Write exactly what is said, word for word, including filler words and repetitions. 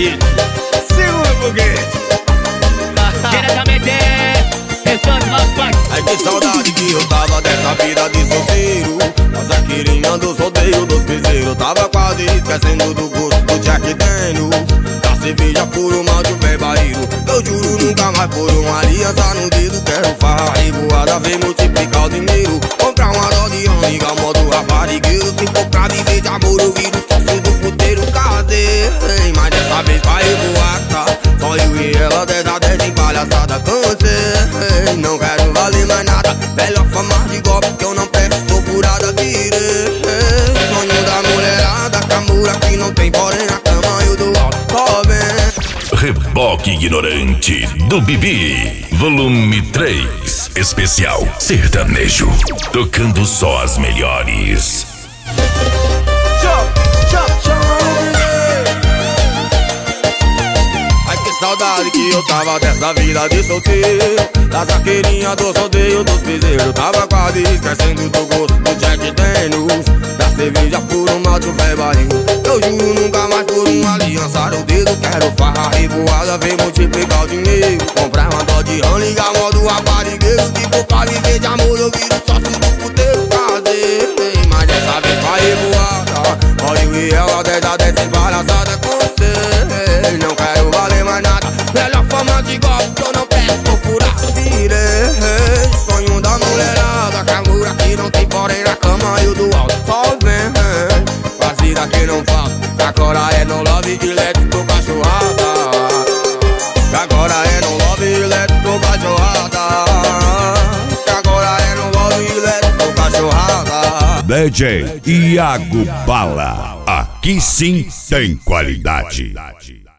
foguete. Segura o foguete. Diretamente, restante nosso pai. Ai que saudade que eu tava dessa vida de solteiro. Nossa querinha dos rodeios dos bezerros. Tava quase esquecendo do gosto do Jack Daniels, da cerveja por uma de um pé barreiro. Eu juro nunca mais por uma aliança no dedo. Quero farra revoada, ver multiplicar o dinheiro. Comprar uma dose de amiga, modo raparigueiro. Se for pra viver de amor eu viro sócio do puteiro. Casei, mas dessa vez pra revoar, tá? Só eu e ela, dez a dez em palhaçada. Cansei, não quero valer mais nada. Melhor fama de golpe que eu não presto, tô furada, virei. Sonho da mulherada, camura que não tem, porém na cama eu dou alto, só vem. Reboque Ignorante do Bibi, volume três, especial sertanejo, tocando só as melhores. Saudade que eu tava dessa vida de solteiro, da zaqueirinha dos rodeios dos bezerros. Tava quase esquecendo do gosto do Jack Daniels, da cerveja por um malte um velho barril. Eu juro nunca mais por uma aliança no dedo. Quero farra revoada, vem multiplicar o dinheiro. Comprar uma dó de rã, ligar modo raparigueiro. Se for pra viver de amor eu viro sócio do puteiro. Casei, mas dessa vez pra revoada. Olha eu e ela, dez a dez sem palhaçada. Cansei, não quero valer mais nada. Melhor fama de golpe que eu não peço, tô furado, virei. Sonho da mulherada, camura que não tem, porém na cama eu do alto, só vem. Fazida que não falta, agora é no love e let's go cachorrada. Agora é no love e let's go cachorrada. Agora é no love e let's go cachorrada. D J Iago Bala, aqui sim tem qualidade.